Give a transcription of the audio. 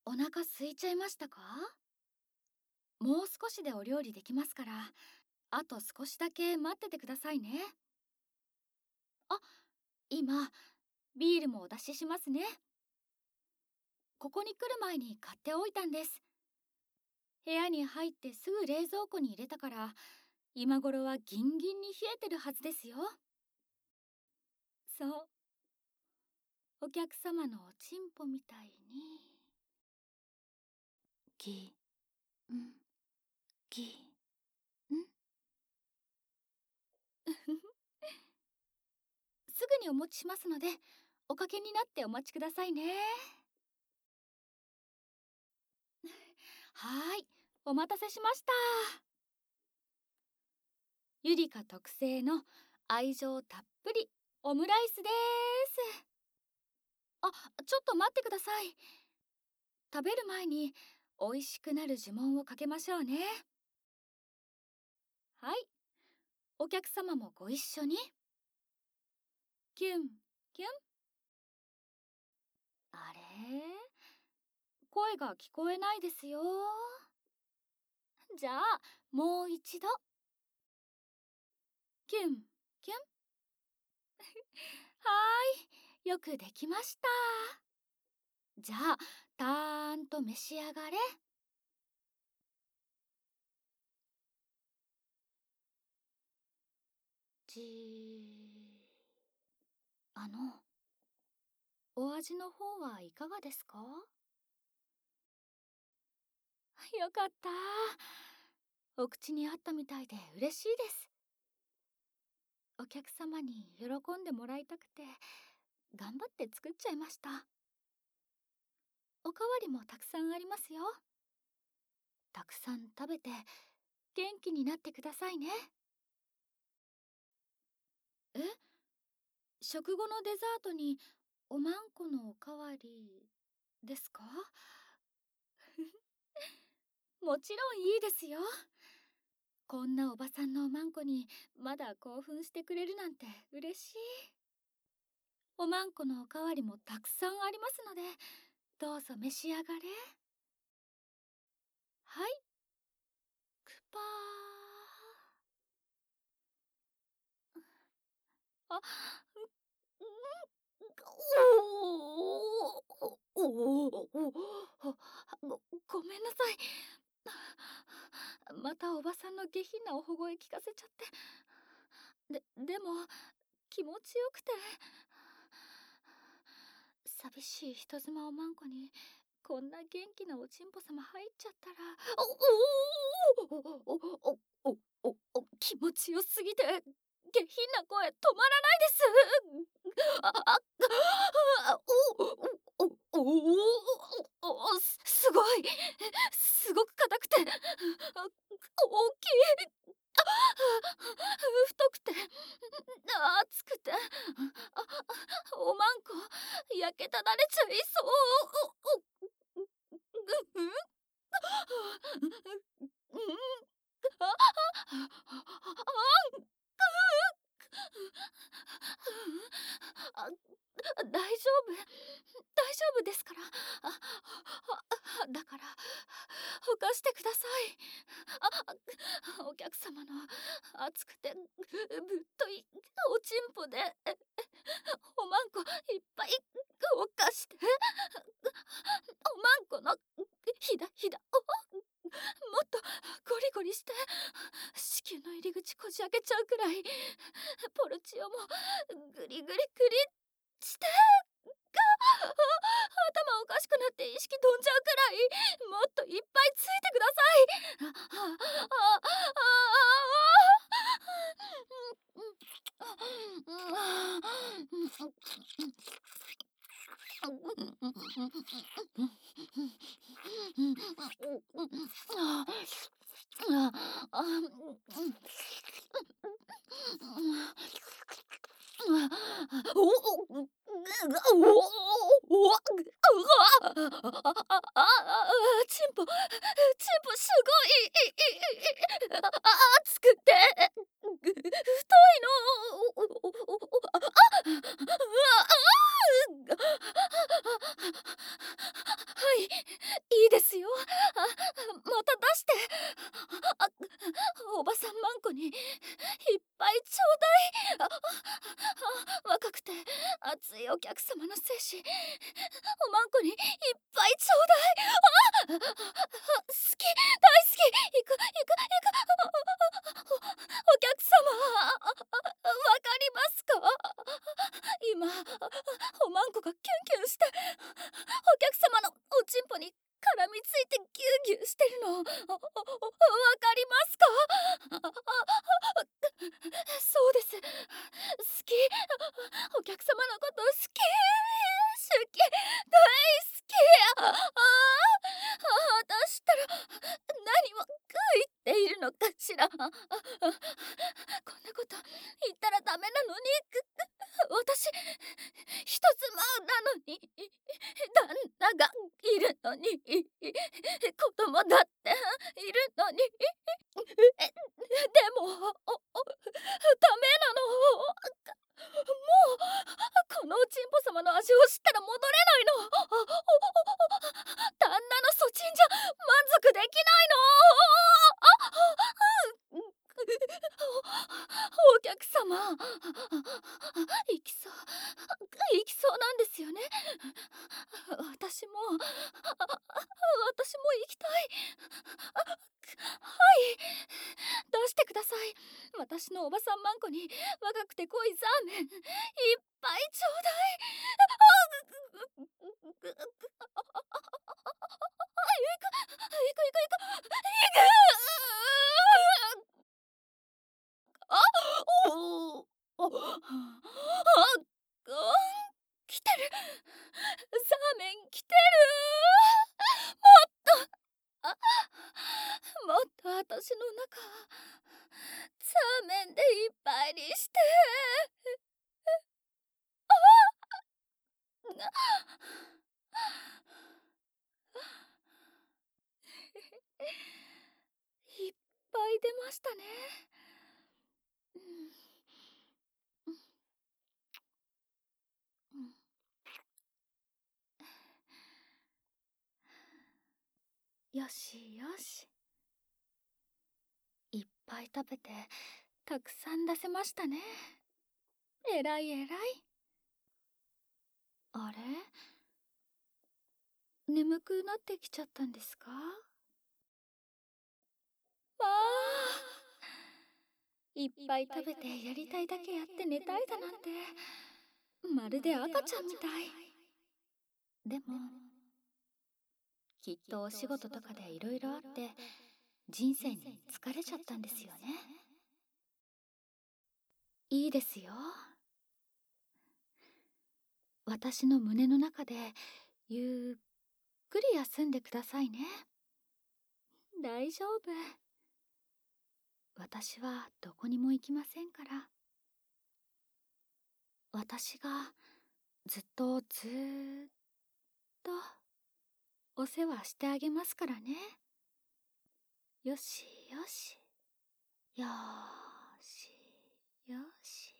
お腹空いちゃいましたか？もう少しでお料理できますから、あと少しだけ待っててくださいね。あ、今、ビールもお出ししますね。ここに来る前に買っておいたんです。部屋に入ってすぐ冷蔵庫に入れたから、今頃はギンギンに冷えてるはずですよ。そう、お客様のおちんぽみたいに。ぎ、ん、ぎ、ん。すぐにお持ちしますので、おかけになってお待ちくださいね。はい、お待たせしました。ゆりか特製の愛情たっぷりオムライスです。あ、ちょっと待ってください。食べる前に美味しくなる呪文をかけましょうね。はい、お客様もご一緒に。キュン、キュン。あれ、声が聞こえないですよ。じゃあ、もう一度。キュン、キュン。はーい、よくできました。じゃあ、たーんと召し上がれ。じー。お味の方はいかがですか？よかった。お口に合ったみたいで嬉しいです。お客様に喜んでもらいたくて、頑張って作っちゃいました。おかわりもたくさんありますよ。たくさん食べて元気になってくださいね。え、食後のデザートにおまんこのおかわりですか？もちろんいいですよ。こんなおばさんのおまんこにまだ興奮してくれるなんて嬉しい。おまんこのおかわりもたくさんありますので、どうぞ召し上がれ。はい、クパー。あ、おおおお、ごめんなさい。またおばさんの下品なおほ声聞かせちゃって。でも気持ちよくて、寂しい人妻おまんこにこんな元気なおちんぽ様入っちゃったら、気持ちよすぎて下品な声止まらないです。すごい、すごく硬くて、大きい、太くて、熱くて、おまんこ焼けただれちゃいそう。あ、大丈夫、大丈夫ですから。だからほかしてください。お客様の熱くてぶっといおちんぽでおまんこいっぱいほかして、おまんこのひだひだをもっとゴリゴリして、子宮の入り口こじ開けちゃうくらい、ポルチオもグリグリグリして、頭おかしくなって意識飛んじゃうくらい、もっといっぱいついてください。チンポ、すごい、熱くて、太いの。はい、 いいですよ。また出して。あおばさんマンコにいっぱいちょうだい。若くて熱いお客様の精子おまんこにいっぱいちょうだい。好き、大好き。行く行く行く。お客様、わかりますか？今おまんこがキュンキュンしてお客様のおちんぽに絡みついてギューギューしてるのわかりますか？そうです。好き。お客様のこと好き。好き。大好き。私ったら何を言っているのかしら。こんなこと言ったらダメなのに。私人妻なのに旦那がいるのに子供だっているのにでもダメなの。もうこのおちんぽ様の味を知ったら戻れないの。旦那のそちんじゃ満足できないの。お客様、行きそう行きそうなんですよね。私も行きたい。はい、出してください。私のおばさんマンコに若くて濃いザーメンいっぱいちょうだい。あおおあ来てる。ザーメン来てる。もっともっと私の中ザーメンでいっぱいにして。いっぱい出ましたね。うんうんうんよしよし。いっぱい食べてたくさん出せましたね。えらいえらい。あれ、眠くなってきちゃったんですか？わあ、いっぱい食べてやりたいだけやって寝たいだなんてまるで赤ちゃんみたい。でもきっとお仕事とかでいろいろあって人生に疲れちゃったんですよね。いいですよ。私の胸の中でゆっくり休んでくださいね。大丈夫。私はどこにも行きませんから。私がずーっとお世話してあげますからね。よしよし。よーしよし。